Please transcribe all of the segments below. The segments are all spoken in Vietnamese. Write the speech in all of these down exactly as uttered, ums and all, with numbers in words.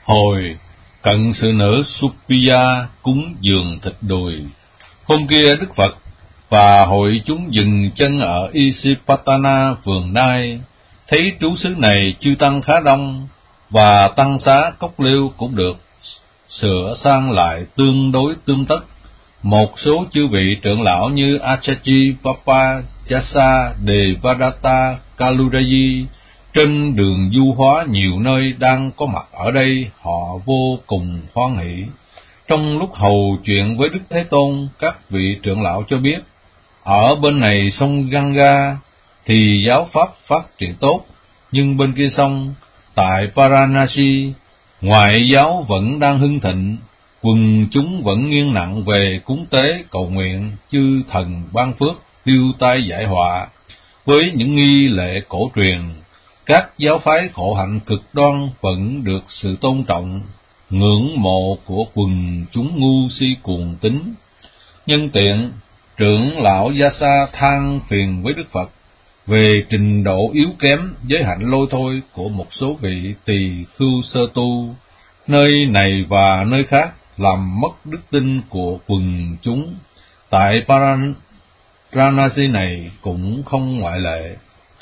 Hồi cận sự nữ Supiya cúng dường thịt đùi. Hôm kia Đức Phật và hội chúng dừng chân ở Isipatana vườn Nai, thấy trú xứ này chư tăng khá đông, và tăng xá cốc liêu cũng được sửa sang lại tương đối tương tất. Một số chư vị trưởng lão như Achaji Papa Jasa Devadatta Kalurayi trên đường du hóa nhiều nơi đang có mặt ở đây, họ vô cùng hoan hỷ. Trong lúc hầu chuyện với Đức Thế Tôn, các vị trưởng lão cho biết, ở bên này sông Ganga thì giáo pháp phát triển tốt, nhưng bên kia sông, tại Varanasi, ngoại giáo vẫn đang hưng thịnh, quần chúng vẫn nghiêng nặng về cúng tế cầu nguyện chư thần ban phước, tiêu tai giải họa với những nghi lễ cổ truyền. Các giáo phái khổ hạnh cực đoan vẫn được sự tôn trọng, ngưỡng mộ của quần chúng ngu si cuồng tín. Nhân tiện, trưởng lão Yasa than phiền với Đức Phật về trình độ yếu kém giới hạnh lôi thôi của một số vị tỳ khưu sơ tu, nơi này và nơi khác làm mất đức tin của quần chúng. Tại Varanasi này cũng không ngoại lệ.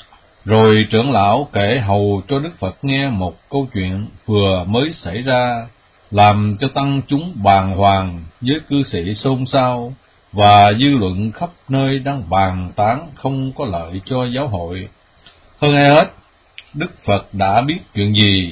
Rồi trưởng lão kể hầu cho Đức Phật nghe một câu chuyện vừa mới xảy ra, làm cho tăng chúng bàng hoàng, với cư sĩ xôn xao, và dư luận khắp nơi đang bàn tán không có lợi cho giáo hội. Hơn ai hết, Đức Phật đã biết chuyện gì,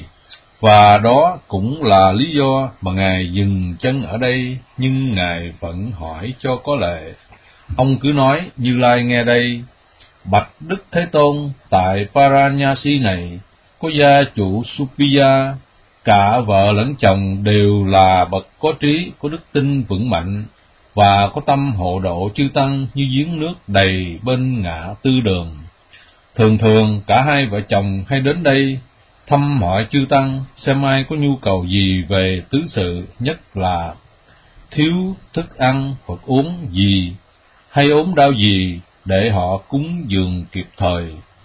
và đó cũng là lý do mà Ngài dừng chân ở đây, nhưng Ngài vẫn hỏi cho có lệ. Ông cứ nói: Như Lai nghe đây, bạch Đức Thế Tôn, tại Varanasi này có gia chủ Supiya, cả vợ lẫn chồng đều là bậc có trí, có đức tin vững mạnh, và có tâm hộ độ chư tăng như giếng nước đầy bên ngã tư đường. Thường thường cả hai vợ chồng hay đến đây thăm hỏi chư tăng, xem ai có nhu cầu gì về tứ sự, nhất là thiếu thức ăn hoặc uống gì, hay ốm đau gì, để họ cúng dường kịp thời.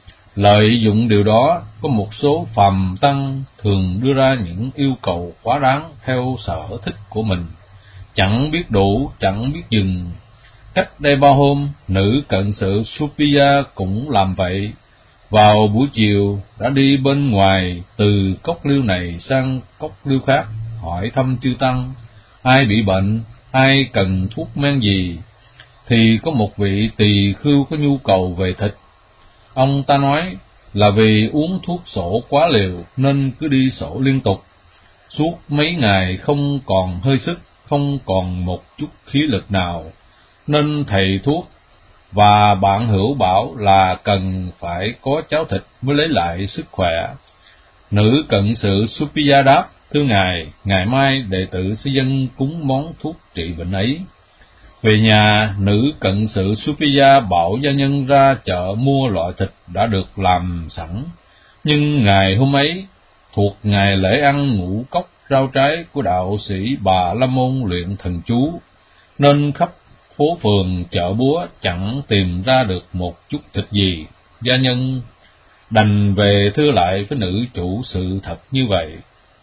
Lợi dụng điều đó, có một số phàm tăng thường đưa ra những yêu cầu quá đáng theo sở thích của mình, chẳng biết đủ, chẳng biết dừng. Cách đây bao hôm, nữ cận sự Supiya cũng làm vậy. Vào buổi chiều, đã đi bên ngoài từ cốc liêu này sang cốc liêu khác, hỏi thăm chư tăng, ai bị bệnh, ai cần thuốc men gì. Thì có một vị tỳ khưu có nhu cầu về thịt. Ông ta nói là vì uống thuốc sổ quá liều nên cứ đi sổ liên tục, suốt mấy ngày không còn hơi sức, không còn một chút khí lực nào, nên thầy thuốc và bạn hữu bảo là cần phải có cháo thịt mới lấy lại sức khỏe. Nữ cận sự Supiya đáp: Thưa Ngài, ngày mai đệ tử sẽ dâng cúng món thuốc trị bệnh ấy. Về nhà, nữ cận sự Supiya bảo gia nhân ra chợ mua loại thịt đã được làm sẵn. Nhưng ngày hôm ấy, thuộc ngày lễ ăn ngũ cốc rau trái của đạo sĩ Bà La Môn luyện thần chú, nên khắp phố phường chợ búa chẳng tìm ra được một chút thịt gì. Gia nhân đành về thưa lại với nữ chủ sự thật như vậy.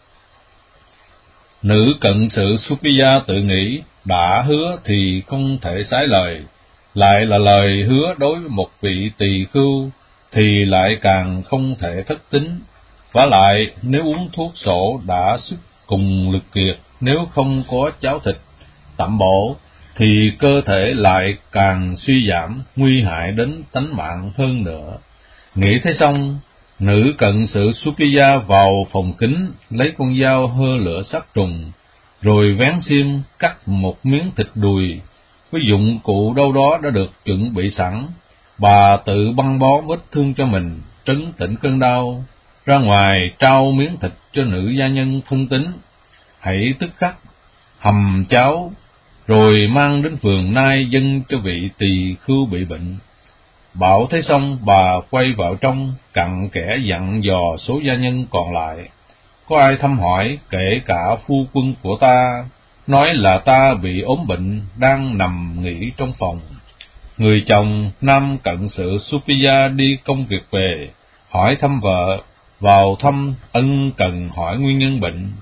Nữ cận sự Supiya tự nghĩ, đã hứa thì không thể sái lời, lại là lời hứa đối với một vị tỳ khưu thì lại càng không thể thất tín. Vả lại, nếu uống thuốc sổ đã sức cùng lực kiệt, nếu không có cháo thịt tẩm bổ, thì cơ thể lại càng suy giảm, nguy hại đến tánh mạng hơn nữa. Nghĩ thế xong, nữ cận sự Supiya vào phòng kính, lấy con dao hơ lửa sát trùng, rồi vén xiêm cắt một miếng thịt đùi với dụng cụ đâu đó đã được chuẩn bị sẵn. Bà tự băng bó vết thương cho mình, trấn tĩnh cơn đau, ra ngoài trao miếng thịt cho nữ gia nhân thông tín, hãy tức khắc hầm cháo, rồi mang đến vườn Nai dâng cho vị tỳ khưu bị bệnh. Bảo thế xong, bà quay vào trong, cặn kẽ dặn dò số gia nhân còn lại. Có ai thăm hỏi, kể cả phu quân của ta, nói là ta bị ốm bệnh, đang nằm nghỉ trong phòng. Người chồng nam cận sự Supiya đi công việc về, hỏi thăm vợ, vào thăm ân cần hỏi nguyên nhân bệnh.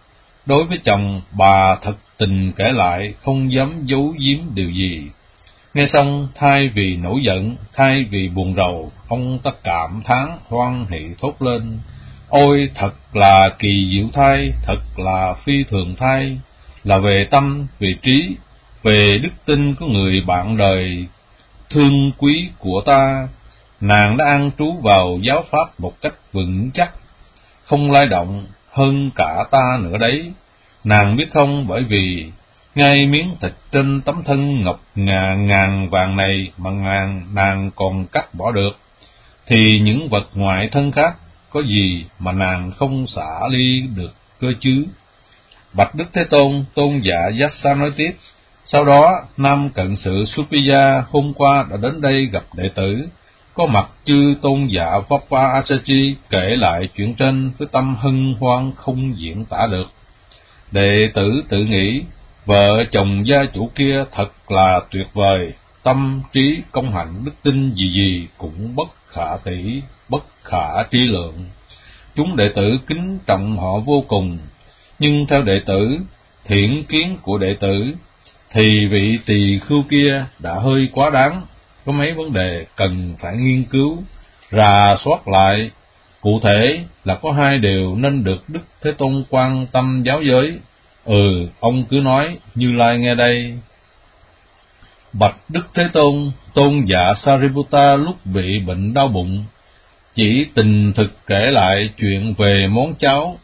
Đối với chồng, bà thật tình kể lại, không dám giấu giếm điều gì. Nghe xong, thay vì nổi giận, thay vì buồn rầu, ông ta cảm thán hoan hỷ thốt lên: ôi, thật là kỳ diệu thay, thật là phi thường thay, là về tâm, về trí, về đức tin của người bạn đời thương quý của ta. Nàng đã an trú vào giáo pháp một cách vững chắc, không lay động hơn cả ta nữa đấy. Nàng biết không, bởi vì ngay miếng thịt trên tấm thân ngọc ngà ngàn vàng này mà nàng, nàng còn cắt bỏ được, thì những vật ngoại thân khác có gì mà nàng không xả ly được cơ chứ? Bạch Đức Thế Tôn, tôn giả Yassa nói tiếp: sau đó, Nam Cận Sự Supiya hôm qua đã đến đây gặp đệ tử. Có mặt chư tôn giả Vapa Achaji kể lại chuyện trên với tâm hân hoan không diễn tả được. Đệ tử tự nghĩ, vợ chồng gia chủ kia thật là tuyệt vời, tâm trí công hạnh đức tin gì gì cũng bất khả tỷ, bất khả trí lượng. Chúng đệ tử kính trọng họ vô cùng, nhưng theo đệ tử, thiện kiến của đệ tử, thì vị tỳ khưu kia đã hơi quá đáng, có mấy vấn đề cần phải nghiên cứu, rà soát lại. Cụ thể là có hai điều nên được Đức Thế Tôn quan tâm giáo giới. Ừ, ông cứ nói, Như Lai nghe đây. Bạch Đức Thế Tôn, tôn giả Sariputta lúc bị bệnh đau bụng, chỉ tình thực kể lại chuyện về món cháo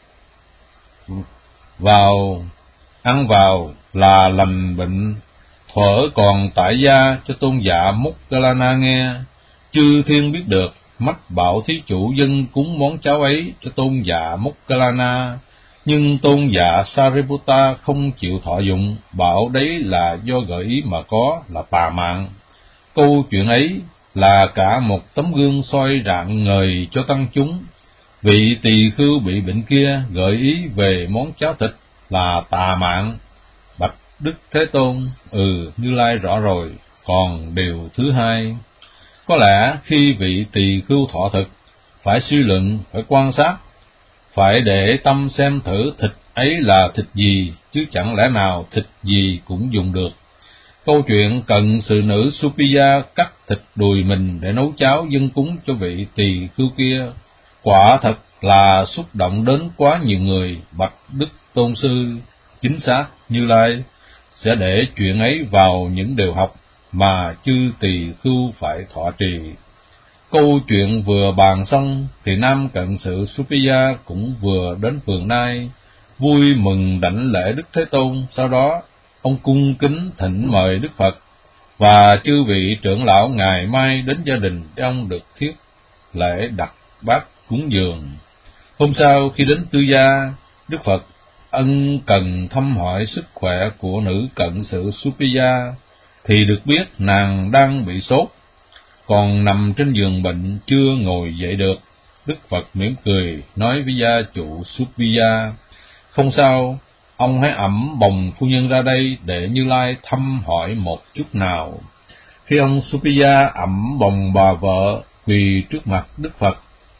vào ăn vào là lành bệnh, thuở còn tại gia cho tôn giả Moggallana nghe. Chư thiên biết được, mách bảo thí chủ dân cúng món cháo ấy cho tôn giả Moggallana, nhưng tôn giả Sariputta không chịu thọ dụng, bảo đấy là do gợi ý mà có, là tà mạng. Câu chuyện ấy là cả một tấm gương soi rạng ngời cho tăng chúng. Vị tỳ khưu bị bệnh kia gợi ý về món cháo thịt là tà mạng. Bạch Đức Thế Tôn, ừ, Như Lai rõ rồi. Còn điều thứ hai, có lẽ khi vị tỳ khưu thọ thực, phải suy luận, phải quan sát, phải để tâm xem thử thịt ấy là thịt gì, chứ chẳng lẽ nào thịt gì cũng dùng được. Câu chuyện cận sự nữ Supiya cắt thịt đùi mình để nấu cháo dâng cúng cho vị tỳ khưu kia, quả thật là xúc động đến quá nhiều người. Bạch Đức Tôn Sư, chính xác, Như Lai sẽ để chuyện ấy vào những điều học mà chư tỳ khưu phải thọ trì. Câu chuyện vừa bàn xong thì Nam Cận Sự Supiya cũng vừa đến vườn Nai, vui mừng đảnh lễ Đức Thế Tôn. Sau đó ông cung kính thỉnh mời Đức Phật và chư vị trưởng lão ngày mai đến gia đình để ông được thiết lễ đặt bát cúng dường. Hôm sau khi đến tư gia, Đức Phật ân cần thăm hỏi sức khỏe của nữ Cận Sự Supiya, thì được biết nàng đang bị sốt, còn nằm trên giường bệnh chưa ngồi dậy được. Đức Phật mỉm cười nói với gia chủ Supiya: không sao, ông hãy ẵm bồng phu nhân ra đây để Như Lai thăm hỏi một chút nào. Khi ông Supiya ẵm bồng bà vợ quỳ trước mặt Đức Phật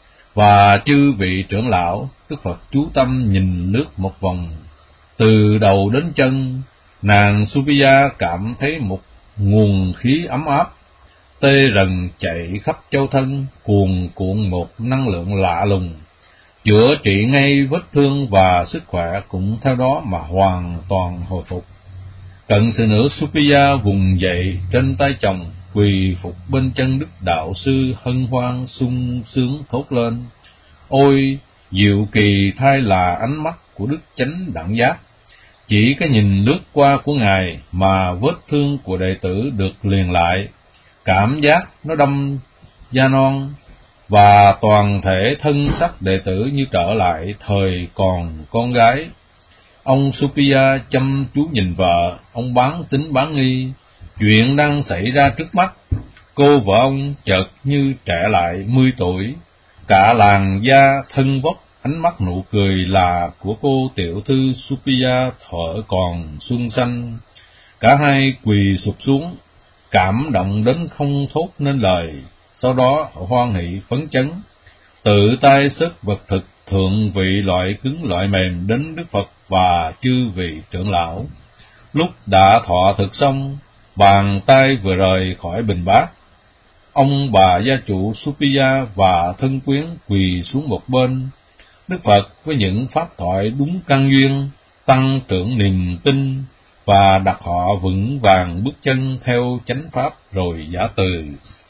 và chư vị trưởng lão, Đức Phật chú tâm nhìn lướt một vòng từ đầu đến chân. Nàng Supiya cảm thấy một nguồn khí ấm áp tê rần chạy khắp châu thân, cuồn cuộn một năng lượng lạ lùng, chữa trị ngay vết thương và sức khỏe cũng theo đó mà hoàn toàn hồi phục. Cận sự nữ Supiya vùng dậy trên tay chồng, quỳ phục bên chân Đức Đạo Sư, hân hoan sung sướng thốt lên: ôi, diệu kỳ thay là ánh mắt của Đức Chánh Đẳng Giác! Chỉ cái nhìn lướt qua của Ngài mà vết thương của đệ tử được liền lại, cảm giác nó đâm da non, và toàn thể thân sắc đệ tử như trở lại thời còn con gái. Ông Supiya chăm chú nhìn vợ, ông bán tính bán nghi. Chuyện đang xảy ra trước mắt, cô vợ ông chợt như trẻ lại mười tuổi, cả làn da thân vóc, ánh mắt nụ cười là của cô tiểu thư Supiya thuở còn xuân xanh. Cả hai quỳ sụp xuống, cảm động đến không thốt nên lời. Sau đó hoan hỷ phấn chấn, tự tay xếp vật thực thượng vị loại cứng loại mềm đến Đức Phật và chư vị trưởng lão. Lúc đã thọ thực xong, bàn tay vừa rời khỏi bình bát, ông bà gia chủ Supiya và thân quyến quỳ xuống một bên. Đức Phật với những pháp thoại đúng căn duyên, tăng trưởng niềm tin và đặt họ vững vàng bước chân theo chánh pháp rồi giả từ.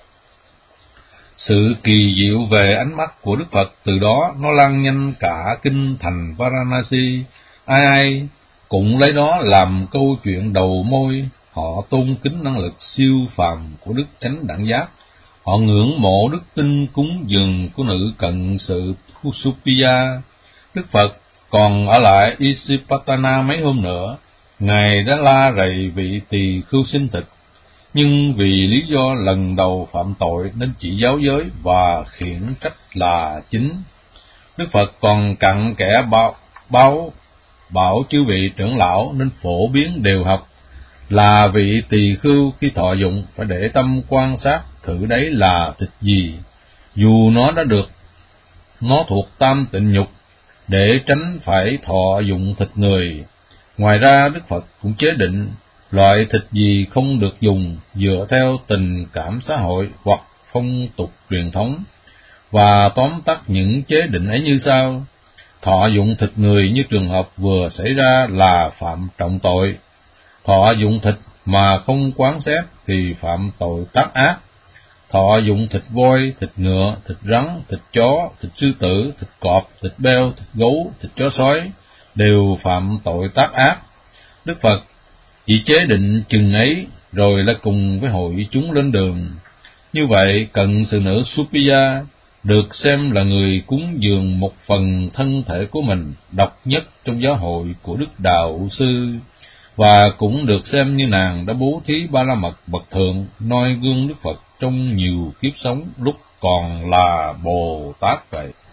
Sự kỳ diệu về ánh mắt của Đức Phật từ đó nó lan nhanh cả kinh thành Varanasi, ai ai cũng lấy đó làm câu chuyện đầu môi. Họ tôn kính năng lực siêu phàm của Đức Chánh Đẳng Giác, họ ngưỡng mộ đức tin cúng dường của nữ cận sự Supiya. Đức Phật còn ở lại Isipatana mấy hôm nữa. Ngài đã la rầy vị tỳ khưu sinh thịt, nhưng vì lý do lần đầu phạm tội nên chỉ giáo giới và khiển trách là chính. Đức Phật còn cặn kẽ báo, báo bảo chư vị trưởng lão nên phổ biến đều học, là vị tỳ khưu khi thọ dụng phải để tâm quan sát thử đấy là thịt gì, dù nó đã được nó thuộc tam tịnh nhục, để tránh phải thọ dụng thịt người. Ngoài ra, Đức Phật cũng chế định loại thịt gì không được dùng dựa theo tình cảm xã hội hoặc phong tục truyền thống, và tóm tắt những chế định ấy như sau: thọ dụng thịt người như trường hợp vừa xảy ra là phạm trọng tội; thọ dụng thịt mà không quán xét thì phạm tội tác ác; thọ dụng thịt voi, thịt ngựa, thịt rắn, thịt chó, thịt sư tử, thịt cọp, thịt beo, thịt gấu, thịt chó sói đều phạm tội tác ác. Đức Phật chỉ chế định chừng ấy rồi là cùng với hội chúng lên đường. Như vậy, cận sự nữ Supiya được xem là người cúng dường một phần thân thể của mình độc nhất trong giáo hội của Đức Đạo Sư, và cũng được xem như nàng đã bố thí ba la mật bậc thượng, noi gương Đức Phật trong nhiều kiếp sống lúc còn là Bồ Tát vậy.